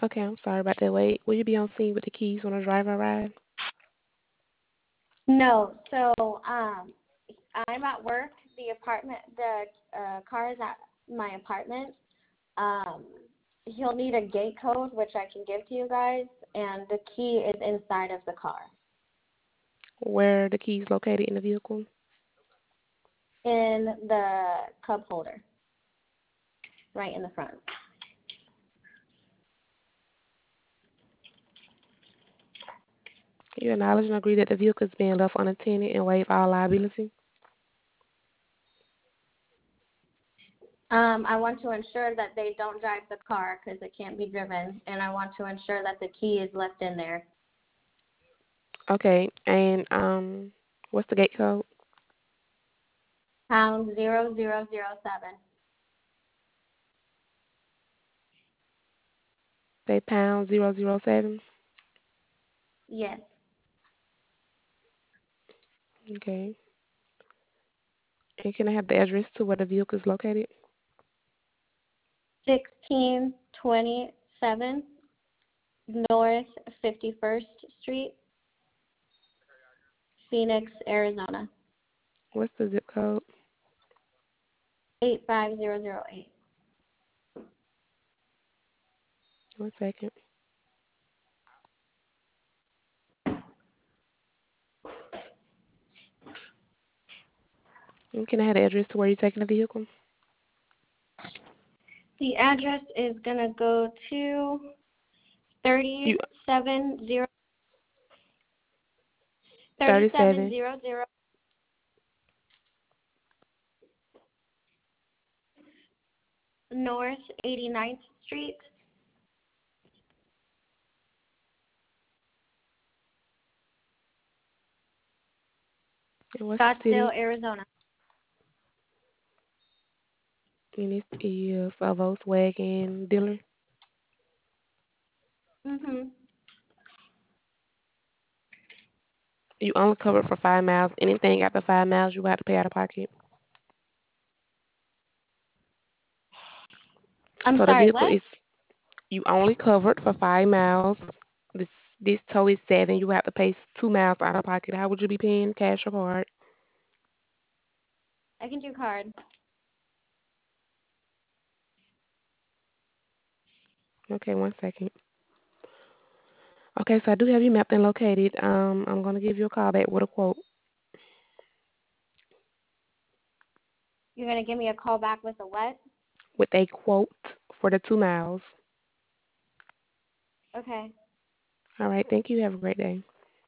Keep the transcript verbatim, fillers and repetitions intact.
Okay, I'm sorry about that. Wait, will you be on scene with the keys when I drive arrive? No, so um, I'm at work. The apartment, the uh, car is at my apartment. Um, he'll need a gate code, which I can give to you guys, and the key is inside of the car, Where are the keys located in the vehicle? in the cup holder, right in the front. You acknowledge and agree that the vehicle is being left unattended and waive all liability? Um, I want to ensure that they don't drive the car because it can't be driven, and I want to ensure that the key is left in there. Okay, and um, what's the gate code? Pound zero zero zero seven. Say pound zero zero seven. Yes. Okay. And can I have the address to where the vehicle is located? Sixteen twenty seven North Fifty First Street, Phoenix, Arizona. What's the zip code? Eight five zero zero eight. One second. And can I have the address to where you're taking the vehicle? The address is gonna go to thirty You seven zero thirty seven thirty-seven. zero zero North Eighty Ninth Street, And what's the Scottsdale, city? Arizona. And this is a Volkswagen dealer. Mhm. You only covered for five miles. Anything after five miles, you have to pay out of pocket. I'm So the sorry, vehicle what? is you only covered for five miles. This this tow is seven. You have to pay two miles out of pocket. How would you be paying? Cash or card? I can do card. Okay, one second. Okay, so I do have you mapped and located. Um, I'm gonna give you a call back with a quote. You're gonna give me a call back with a what? With a quote for the two miles. Okay. All right, thank you. Have a great day.